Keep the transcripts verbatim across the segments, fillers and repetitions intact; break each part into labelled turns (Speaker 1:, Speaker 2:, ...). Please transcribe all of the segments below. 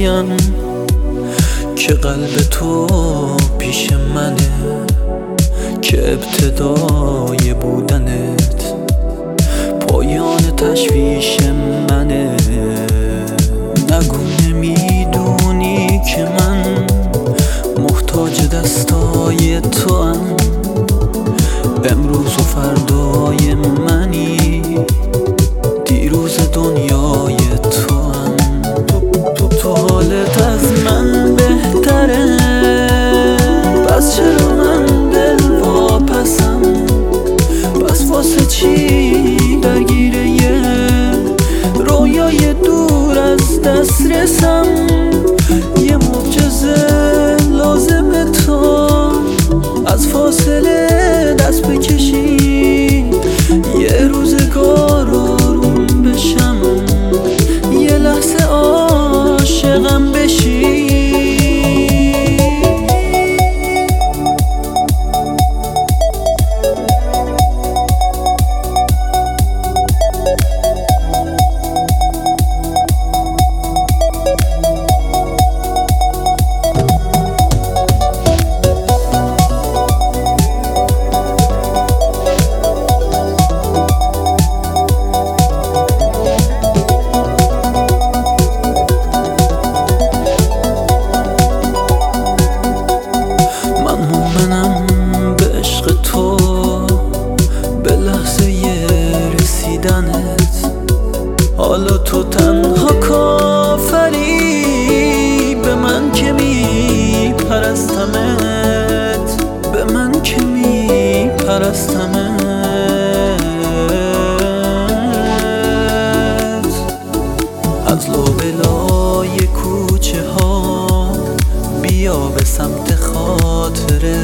Speaker 1: بگویم که قلب تو پیش منه، که ابتدای بودنت پایان تشویش منه. نگو نمیدونی که من محتاج دستای تو ام، امروز و فردای منی، دیروز دنیای تو ام. تو, تو حالت از من بهتره، پس چرا من دل واپسم؟ پس واسه چی درگیره یه رویای دور از دست رسم؟ یه معجزه لازمه تو از فاصله دست بکشی، یه روزگار آروم بشم، یه لحظه عاشقم بشی. حالا تو تنها کافری به من که می پرستمت، به من که می پرستمت. از لابلای کوچه ها بیا به سمت خاطره،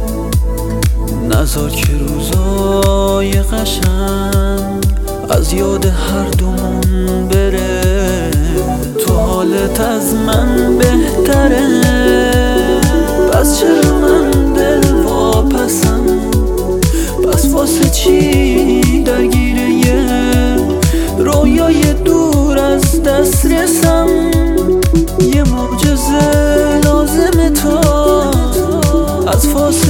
Speaker 1: نذار که روزای قشنگ از یاد هر دومون بره. تو حالت از من بهتره، پس چرا من دل واپسم؟ پس واسه چی درگیره یه رویای دور از دست رسم؟ یه معجزه لازمه تو از فاصله